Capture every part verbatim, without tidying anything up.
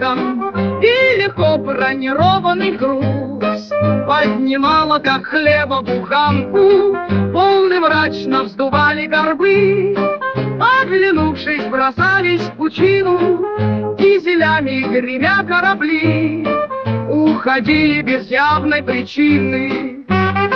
танком, и легко бронированный груз поднимала, как хлеба, буханку. Волны мрачно вздували горбы, оглянувшись, бросались в пучину, дизелями гремя корабли уходили без явной причины.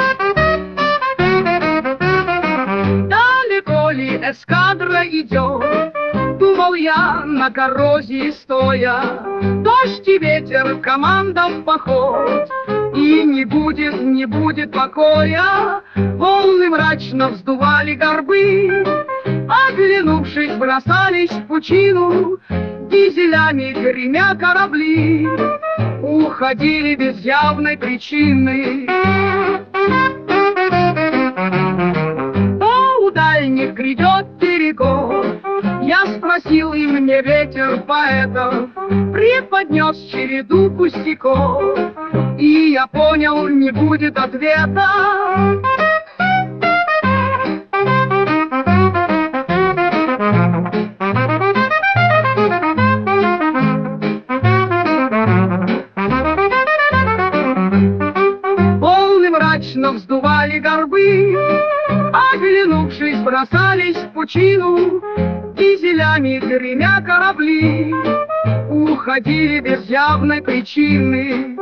Далеко ли эскадра идет, думал я на коррозии стоя. Дождь и ветер, команда в поход, и не будет, не будет покоя. Волны мрачно вздували горбы, оглянувшись, бросались в пучину, дизелями гремя корабли уходили без явной причины. О, у дальних грядет берегов, я спросил, и мне ветер поэтов преподнес череду пустяков, и я понял, не будет ответа. Волны мрачно вздували горбы, оглянувшись, бросались в пучину, дизелями гремя корабли уходили без явной причины.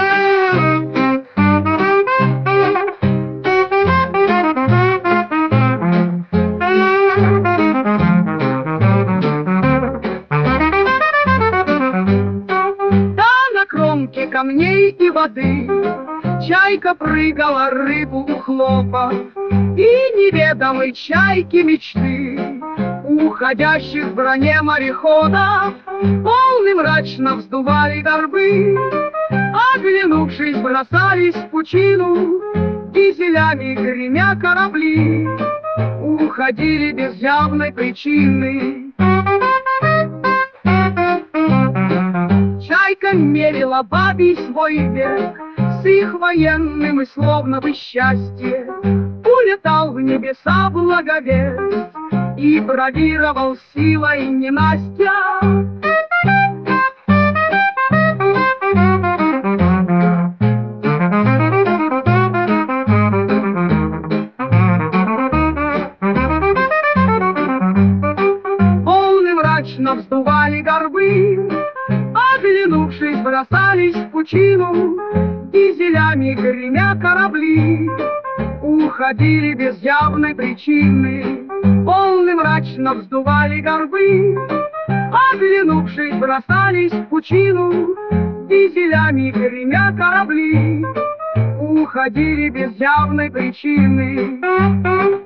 Да, на кромке камней и воды чайка прыгала, рыбу ухлопав, и неведомой чайки мечты уходящих в броне мореходов. Волны мрачно вздували горбы, оглянувшись, бросались в пучину, дизелями гремя корабли уходили без явной причины. Чайка мерила бабий свой век, с их военным и словно бы счастье улетал в небеса благовест и бравировал силой ненастья. Волны мрачно вздували горбы, оглянувшись, бросались в пучину, дизелями гремя корабли уходили без явной причины. Волны мрачно вздували горбы, оглянувшись, бросались в пучину, дизелями гремя корабли уходили без явной причины.